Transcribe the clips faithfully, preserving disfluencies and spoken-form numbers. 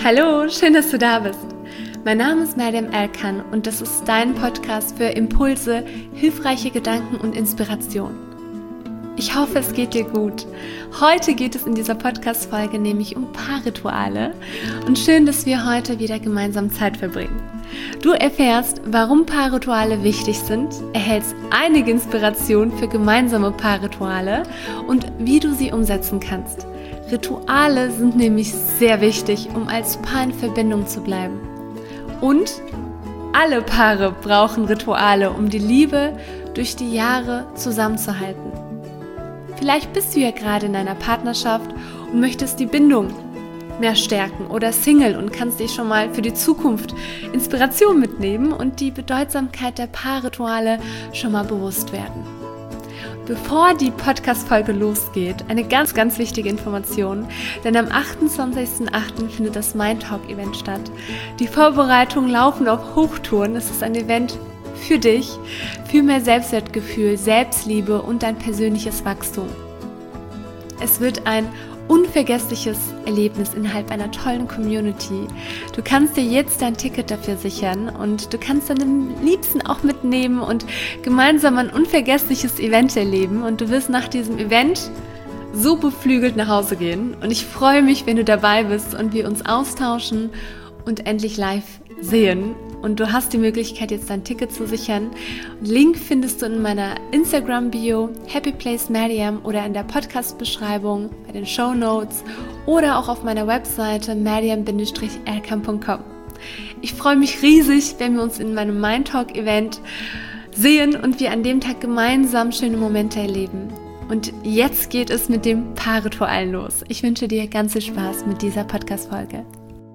Hallo, schön, dass du da bist. Mein Name ist Meriem Erkan und das ist dein Podcast für Impulse, hilfreiche Gedanken und Inspiration. Ich hoffe, es geht dir gut. Heute geht es in dieser Podcast-Folge nämlich um Paarrituale und schön, dass wir heute wieder gemeinsam Zeit verbringen. Du erfährst, warum Paarrituale wichtig sind, erhältst einige Inspirationen für gemeinsame Paarrituale und wie du sie umsetzen kannst. Rituale sind nämlich sehr wichtig, um als Paar in Verbindung zu bleiben. Und alle Paare brauchen Rituale, um die Liebe durch die Jahre zusammenzuhalten. Vielleicht bist du ja gerade in einer Partnerschaft und möchtest die Bindung mehr stärken oder Single und kannst dich schon mal für die Zukunft Inspiration mitnehmen und die Bedeutsamkeit der Paarrituale schon mal bewusst werden. Bevor die Podcast-Folge losgeht, eine ganz, ganz wichtige Information, denn am achtundzwanzigsten achten findet das Mindtalk-Event statt. Die Vorbereitungen laufen auf Hochtouren. Es ist ein Event für dich, für mehr Selbstwertgefühl, Selbstliebe und dein persönliches Wachstum. Es wird ein unvergessliches Erlebnis innerhalb einer tollen Community. Du kannst dir jetzt dein Ticket dafür sichern und du kannst deinen Liebsten auch mitnehmen und gemeinsam ein unvergessliches Event erleben und du wirst nach diesem Event so beflügelt nach Hause gehen und ich freue mich, wenn du dabei bist und wir uns austauschen und endlich live sehen. Und du hast die Möglichkeit, jetzt dein Ticket zu sichern. Link findest du in meiner Instagram-Bio, Happy Place Meriem, oder in der Podcast-Beschreibung, bei den Shownotes oder auch auf meiner Webseite meriem erkan punkt com. Ich freue mich riesig, wenn wir uns in meinem Mindtalk-Event sehen und wir an dem Tag gemeinsam schöne Momente erleben. Und jetzt geht es mit dem Paarritual los. Ich wünsche dir ganz viel Spaß mit dieser Podcast-Folge.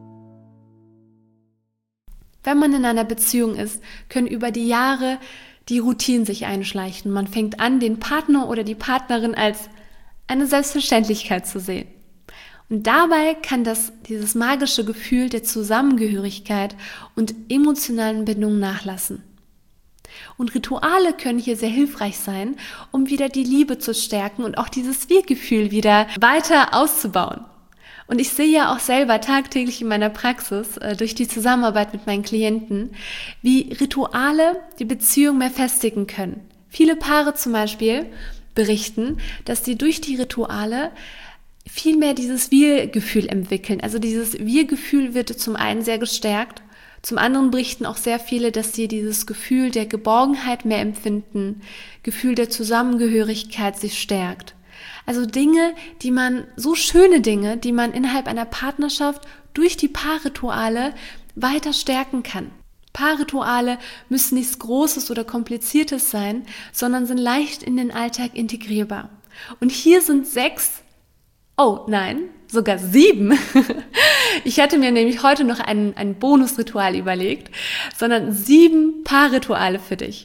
Wenn man in einer Beziehung ist, können über die Jahre die Routinen sich einschleichen. Man fängt an, den Partner oder die Partnerin als eine Selbstverständlichkeit zu sehen. Und dabei kann das, dieses magische Gefühl der Zusammengehörigkeit und emotionalen Bindung nachlassen. Und Rituale können hier sehr hilfreich sein, um wieder die Liebe zu stärken und auch dieses Wir-Gefühl wieder weiter auszubauen. Und ich sehe ja auch selber tagtäglich in meiner Praxis, äh, durch die Zusammenarbeit mit meinen Klienten, wie Rituale die Beziehung mehr festigen können. Viele Paare zum Beispiel berichten, dass sie durch die Rituale viel mehr dieses Wir-Gefühl entwickeln. Also dieses Wir-Gefühl wird zum einen sehr gestärkt, zum anderen berichten auch sehr viele, dass sie dieses Gefühl der Geborgenheit mehr empfinden, Gefühl der Zusammengehörigkeit sich stärkt. Also Dinge, die man, so schöne Dinge, die man innerhalb einer Partnerschaft durch die Paarrituale weiter stärken kann. Paarrituale müssen nichts Großes oder Kompliziertes sein, sondern sind leicht in den Alltag integrierbar. Und hier sind sechs, oh nein, sogar sieben. Ich hatte mir nämlich heute noch ein, ein Bonusritual überlegt, sondern sieben Paarrituale für dich.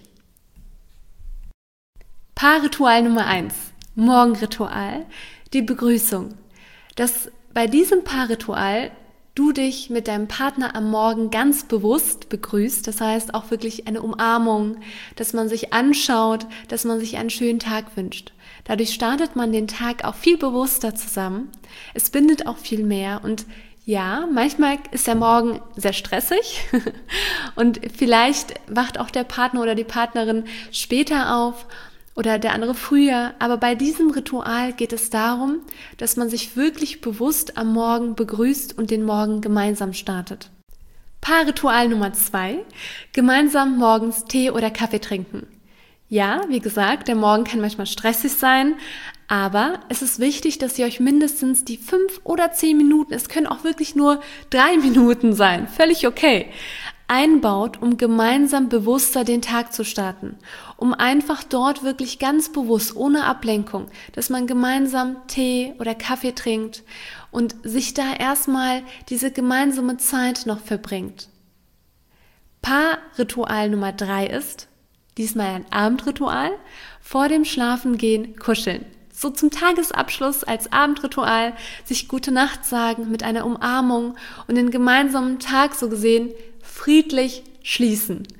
Paarritual Nummer eins. Morgenritual, die Begrüßung. Dass bei diesem Paarritual du dich mit deinem Partner am Morgen ganz bewusst begrüßt, das heißt auch wirklich eine Umarmung, dass man sich anschaut, dass man sich einen schönen Tag wünscht. Dadurch startet man den Tag auch viel bewusster zusammen. Es bindet auch viel mehr und ja, manchmal ist der Morgen sehr stressig und vielleicht wacht auch der Partner oder die Partnerin später auf oder der andere früher, aber bei diesem Ritual geht es darum, dass man sich wirklich bewusst am Morgen begrüßt und den Morgen gemeinsam startet. Paarritual Nummer zwei, gemeinsam morgens Tee oder Kaffee trinken. Ja, wie gesagt, der Morgen kann manchmal stressig sein, aber es ist wichtig, dass ihr euch mindestens die fünf oder zehn Minuten, es können auch wirklich nur drei Minuten sein, völlig okay, einbaut, um gemeinsam bewusster den Tag zu starten, um einfach dort wirklich ganz bewusst, ohne Ablenkung, dass man gemeinsam Tee oder Kaffee trinkt und sich da erstmal diese gemeinsame Zeit noch verbringt. Paarritual Nummer drei ist, diesmal ein Abendritual, vor dem Schlafengehen kuscheln. So zum Tagesabschluss als Abendritual, sich gute Nacht sagen mit einer Umarmung und den gemeinsamen Tag so gesehen friedlich schließen.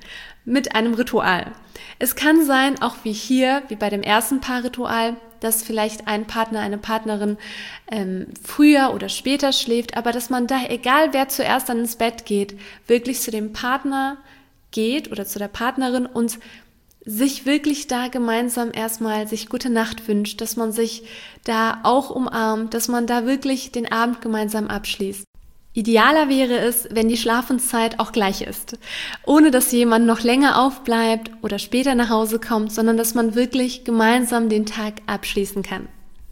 mit einem Ritual. Es kann sein, auch wie hier, wie bei dem ersten Paarritual, dass vielleicht ein Partner, eine Partnerin ähm, früher oder später schläft, aber dass man da, egal wer zuerst dann ins Bett geht, wirklich zu dem Partner geht oder zu der Partnerin und sich wirklich da gemeinsam erstmal sich gute Nacht wünscht, dass man sich da auch umarmt, dass man da wirklich den Abend gemeinsam abschließt. Idealer wäre es, wenn die Schlafenszeit auch gleich ist, ohne dass jemand noch länger aufbleibt oder später nach Hause kommt, sondern dass man wirklich gemeinsam den Tag abschließen kann.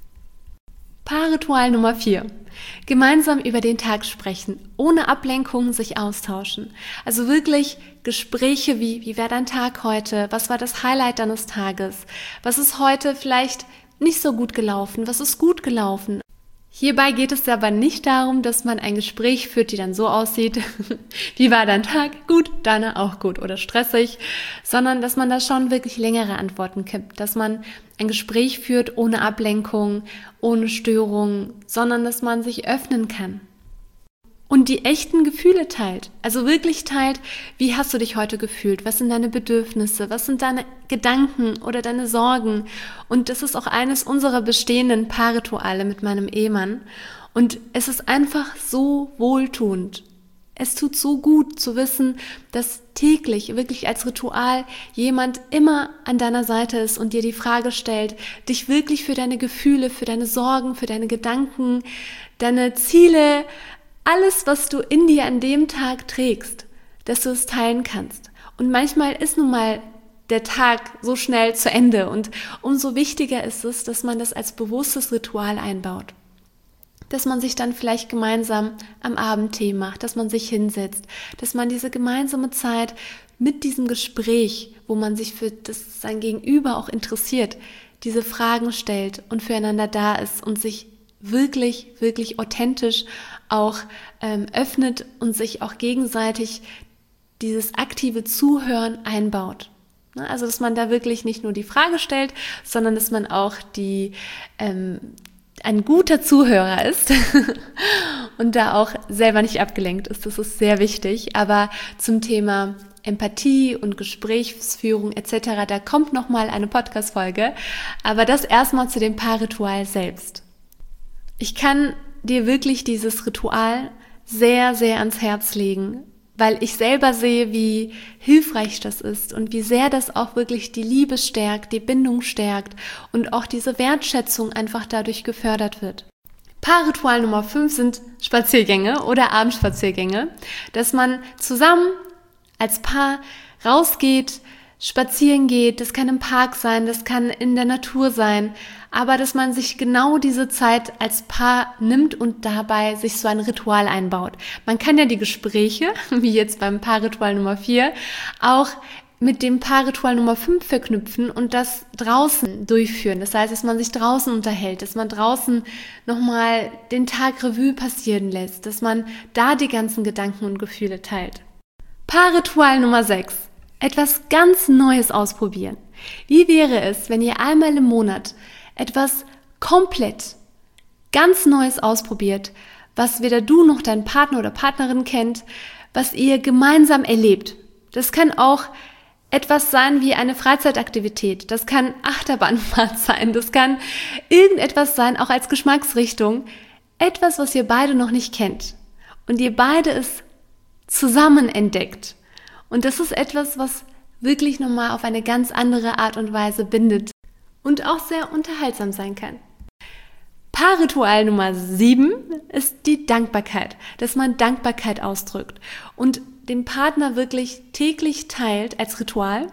Paarritual Nummer vier. Gemeinsam über den Tag sprechen, ohne Ablenkungen sich austauschen. Also wirklich Gespräche wie, wie war dein Tag heute? Was war das Highlight deines Tages? Was ist heute vielleicht nicht so gut gelaufen? Was ist gut gelaufen? Hierbei geht es aber nicht darum, dass man ein Gespräch führt, die dann so aussieht, wie war dein Tag? Gut, deine auch gut oder stressig, sondern dass man da schon wirklich längere Antworten gibt, dass man ein Gespräch führt ohne Ablenkung, ohne Störung, sondern dass man sich öffnen kann. Und die echten Gefühle teilt, also wirklich teilt, wie hast du dich heute gefühlt, was sind deine Bedürfnisse, was sind deine Gedanken oder deine Sorgen. Und das ist auch eines unserer bestehenden Paarrituale mit meinem Ehemann. Und es ist einfach so wohltuend. Es tut so gut zu wissen, dass täglich, wirklich als Ritual, jemand immer an deiner Seite ist und dir die Frage stellt, dich wirklich für deine Gefühle, für deine Sorgen, für deine Gedanken, deine Ziele, alles, was du in dir an dem Tag trägst, dass du es teilen kannst. Und manchmal ist nun mal der Tag so schnell zu Ende und umso wichtiger ist es, dass man das als bewusstes Ritual einbaut. Dass man sich dann vielleicht gemeinsam am Abend Tee macht, dass man sich hinsetzt, dass man diese gemeinsame Zeit mit diesem Gespräch, wo man sich für das sein Gegenüber auch interessiert, diese Fragen stellt und füreinander da ist und sich wirklich, wirklich authentisch auch ähm, öffnet und sich auch gegenseitig dieses aktive Zuhören einbaut. Ne? Also, dass man da wirklich nicht nur die Frage stellt, sondern dass man auch die ähm, ein guter Zuhörer ist und da auch selber nicht abgelenkt ist. Das ist sehr wichtig. Aber zum Thema Empathie und Gesprächsführung et cetera, da kommt nochmal eine Podcast-Folge. Aber das erstmal zu dem Paarritual selbst. Ich kann dir wirklich dieses Ritual sehr, sehr ans Herz legen, weil ich selber sehe, wie hilfreich das ist und wie sehr das auch wirklich die Liebe stärkt, die Bindung stärkt und auch diese Wertschätzung einfach dadurch gefördert wird. Paarritual Nummer fünf sind Spaziergänge oder Abendspaziergänge, dass man zusammen als Paar rausgeht, spazieren geht, das kann im Park sein, das kann in der Natur sein, aber dass man sich genau diese Zeit als Paar nimmt und dabei sich so ein Ritual einbaut. Man kann ja die Gespräche, wie jetzt beim Paarritual Nummer vier, auch mit dem Paarritual Nummer fünf verknüpfen und das draußen durchführen. Das heißt, dass man sich draußen unterhält, dass man draußen nochmal den Tag Revue passieren lässt, dass man da die ganzen Gedanken und Gefühle teilt. Paarritual Nummer sechs. Etwas ganz Neues ausprobieren. Wie wäre es, wenn ihr einmal im Monat etwas komplett ganz Neues ausprobiert, was weder du noch dein Partner oder Partnerin kennt, was ihr gemeinsam erlebt? Das kann auch etwas sein wie eine Freizeitaktivität, das kann Achterbahnfahrt sein, das kann irgendetwas sein, auch als Geschmacksrichtung, etwas, was ihr beide noch nicht kennt und ihr beide es zusammen entdeckt. Und das ist etwas, was wirklich nochmal auf eine ganz andere Art und Weise bindet und auch sehr unterhaltsam sein kann. Paarritual Nummer sieben ist die Dankbarkeit, dass man Dankbarkeit ausdrückt und dem Partner wirklich täglich teilt als Ritual,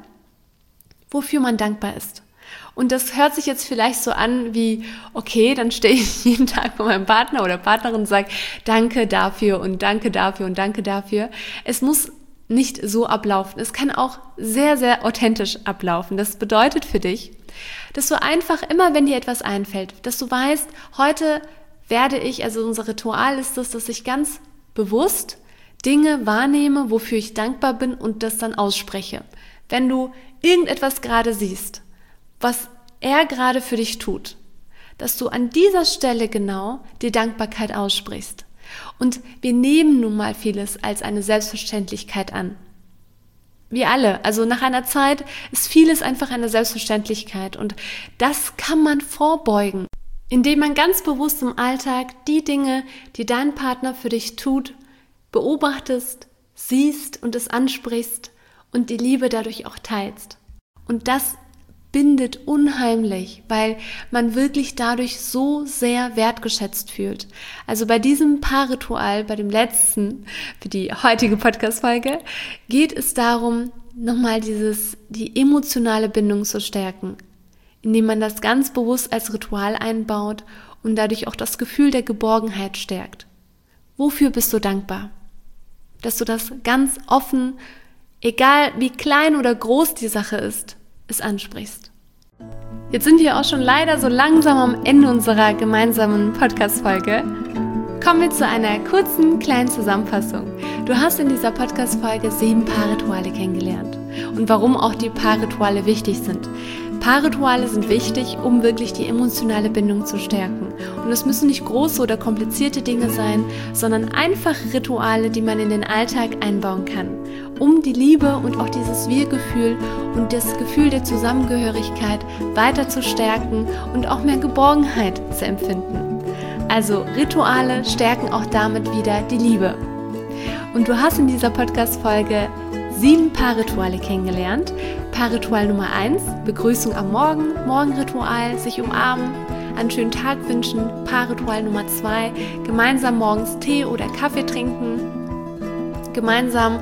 wofür man dankbar ist. Und das hört sich jetzt vielleicht so an wie, okay, dann stehe ich jeden Tag vor meinem Partner oder Partnerin und sage, danke dafür und danke dafür und danke dafür. Es muss nicht so ablaufen. Es kann auch sehr, sehr authentisch ablaufen. Das bedeutet für dich, dass du einfach immer, wenn dir etwas einfällt, dass du weißt, heute werde ich, also unser Ritual ist es, dass ich ganz bewusst Dinge wahrnehme, wofür ich dankbar bin und das dann ausspreche. Wenn du irgendetwas gerade siehst, was er gerade für dich tut, dass du an dieser Stelle genau die Dankbarkeit aussprichst. Und wir nehmen nun mal vieles als eine Selbstverständlichkeit an. wie alle. Also nach einer Zeit ist vieles einfach eine Selbstverständlichkeit und das kann man vorbeugen, indem man ganz bewusst im Alltag die Dinge, die dein Partner für dich tut, beobachtest, siehst und es ansprichst und die Liebe dadurch auch teilst. Und das bindet unheimlich, weil man wirklich dadurch so sehr wertgeschätzt fühlt. Also bei diesem Paarritual, bei dem letzten, für die heutige Podcast-Folge, geht es darum, nochmal dieses, die emotionale Bindung zu stärken, indem man das ganz bewusst als Ritual einbaut und dadurch auch das Gefühl der Geborgenheit stärkt. Wofür bist du dankbar? Dass du das ganz offen, egal wie klein oder groß die Sache ist, es ansprichst. Jetzt sind wir auch schon leider so langsam am Ende unserer gemeinsamen Podcast-Folge. Kommen wir zu einer kurzen, kleinen Zusammenfassung. Du hast in dieser Podcast-Folge sieben Paarrituale kennengelernt und warum auch die Paarrituale wichtig sind. Paarrituale sind wichtig, um wirklich die emotionale Bindung zu stärken. Und es müssen nicht große oder komplizierte Dinge sein, sondern einfache Rituale, die man in den Alltag einbauen kann, um die Liebe und auch dieses Wir-Gefühl und das Gefühl der Zusammengehörigkeit weiter zu stärken und auch mehr Geborgenheit zu empfinden. Also Rituale stärken auch damit wieder die Liebe. Und du hast in dieser Podcast-Folge sieben Paarrituale kennengelernt. Paarritual Nummer eins, Begrüßung am Morgen, Morgenritual, sich umarmen, einen schönen Tag wünschen. Paarritual Nummer zwei, gemeinsam morgens Tee oder Kaffee trinken, gemeinsam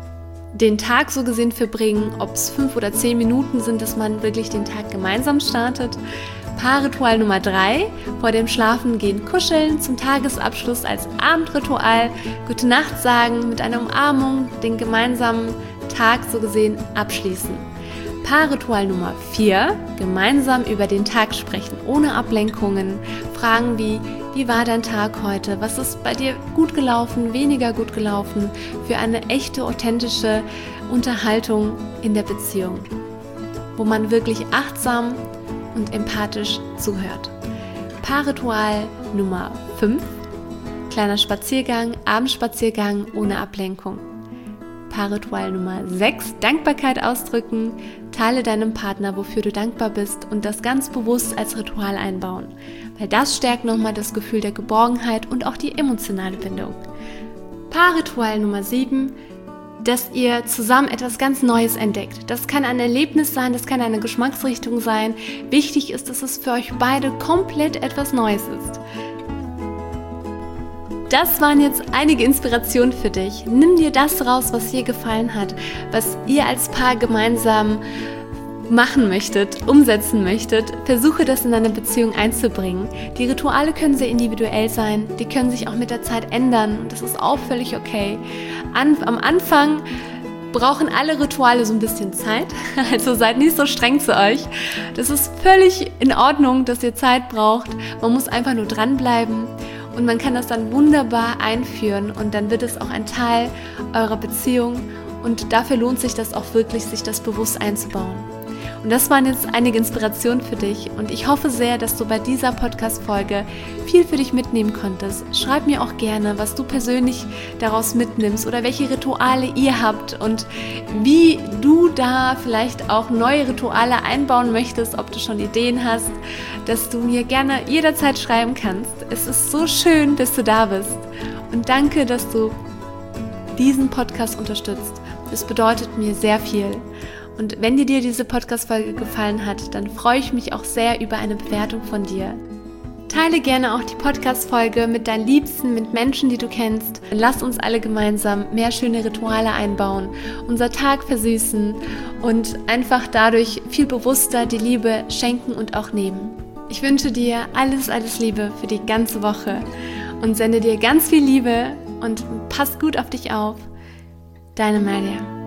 den Tag so gesehen verbringen, ob es fünf oder zehn Minuten sind, dass man wirklich den Tag gemeinsam startet. Paarritual Nummer drei, vor dem Schlafengehen kuscheln, zum Tagesabschluss als Abendritual, Gute Nacht sagen, mit einer Umarmung den gemeinsamen Tag so gesehen abschließen. Paarritual Nummer vier, gemeinsam über den Tag sprechen, ohne Ablenkungen, Fragen wie, wie war dein Tag heute, was ist bei dir gut gelaufen, weniger gut gelaufen, für eine echte, authentische Unterhaltung in der Beziehung, wo man wirklich achtsam und empathisch zuhört. Paarritual Nummer fünf, kleiner Spaziergang, Abendspaziergang ohne Ablenkung. Paarritual Nummer sechs, Dankbarkeit ausdrücken, teile deinem Partner, wofür du dankbar bist und das ganz bewusst als Ritual einbauen, weil das stärkt nochmal das Gefühl der Geborgenheit und auch die emotionale Bindung. Paarritual Nummer sieben, dass ihr zusammen etwas ganz Neues entdeckt. Das kann ein Erlebnis sein, das kann eine Geschmacksrichtung sein. Wichtig ist, dass es für euch beide komplett etwas Neues ist. Das waren jetzt einige Inspirationen für dich. Nimm dir das raus, was dir gefallen hat, was ihr als Paar gemeinsam machen möchtet, umsetzen möchtet. Versuche das in deine Beziehung einzubringen. Die Rituale können sehr individuell sein, die können sich auch mit der Zeit ändern und das ist auch völlig okay. An, am Anfang brauchen alle Rituale so ein bisschen Zeit, also seid nicht so streng zu euch. Das ist völlig in Ordnung, dass ihr Zeit braucht. Man muss einfach nur dranbleiben. Und man kann das dann wunderbar einführen und dann wird es auch ein Teil eurer Beziehung und dafür lohnt sich das auch wirklich, sich das bewusst einzubauen. Und das waren jetzt einige Inspirationen für dich und ich hoffe sehr, dass du bei dieser Podcast-Folge viel für dich mitnehmen konntest. Schreib mir auch gerne, was du persönlich daraus mitnimmst oder welche Rituale ihr habt und wie du da vielleicht auch neue Rituale einbauen möchtest, ob du schon Ideen hast, dass du mir gerne jederzeit schreiben kannst. Es ist so schön, dass du da bist und danke, dass du diesen Podcast unterstützt. Das bedeutet mir sehr viel. Und wenn dir diese Podcast-Folge gefallen hat, dann freue ich mich auch sehr über eine Bewertung von dir. Teile gerne auch die Podcast-Folge mit deinen Liebsten, mit Menschen, die du kennst. Lass uns alle gemeinsam mehr schöne Rituale einbauen, unser Tag versüßen und einfach dadurch viel bewusster die Liebe schenken und auch nehmen. Ich wünsche dir alles, alles Liebe für die ganze Woche und sende dir ganz viel Liebe und pass gut auf dich auf. Deine Maria.